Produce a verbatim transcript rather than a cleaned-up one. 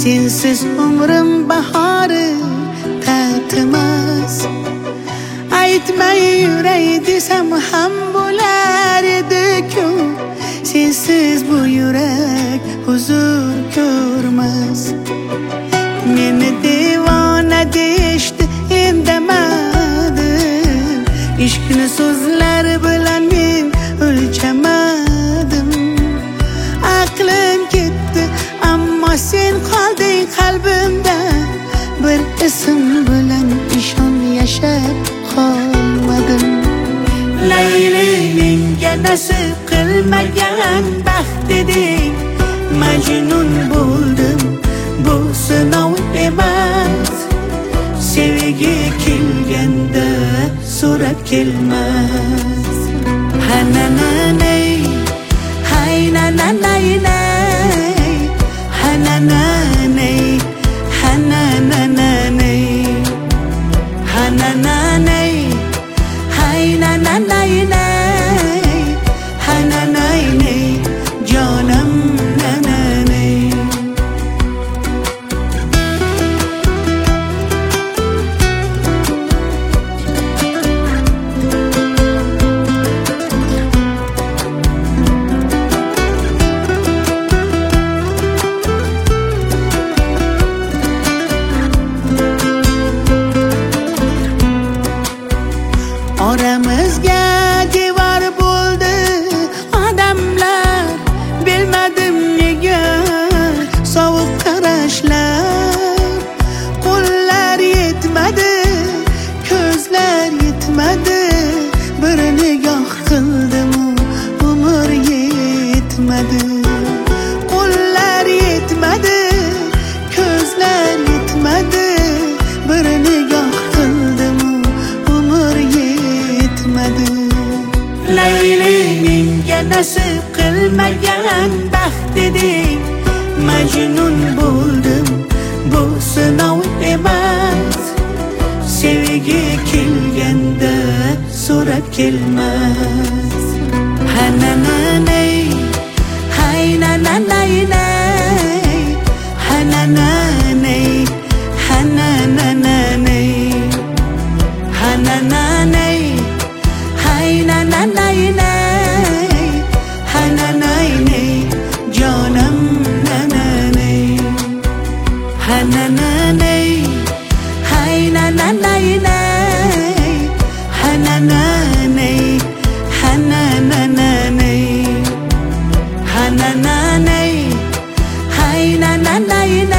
sensiz umrim bahori tatimas. Aytmay yuray desam ham bo'lar edi-ku, sensiz bu yurak huzur ko'rmas. Meni devona deyishdi, indamadim. Ishqni so'zlar bilan men o'lchamadim. Aqlim ketdi, ammo sen qolding qalbimda. Bir ism bilan ishon yashab qolmadim. Layli menga nasib qilmagan baxt eding, Majnun bo'ldim, bu sinov emas. Sevgi kelganda so'rab kelmas. Hanananay, haynananay, hanananay, hanananay, hanananay, haynananay, hanananay, canım nananay. Oramizga devor bo'ldi odamlar, bilmadim nega sovuq qarashlar. Qo'llar yetmadi, ko'zlar yetmadi, bir nigoh qildim, umr yetmadi. Qo'llar yetmadi, ko'zlar yetmadi, bir nigoh qildim, umr yetmadi. Layli menga nasib qilmagan baxt eding, Majnun bo'ldim, bu sinov emas. Sevgi kelganda so'rab kelmas. Hanananay, haynananay, hanananay, hanananay, hanananay, haynananay, hanananay, canım nananay. Hanananay, haynananay, hanananay, hanananay, hanananay, haynananay.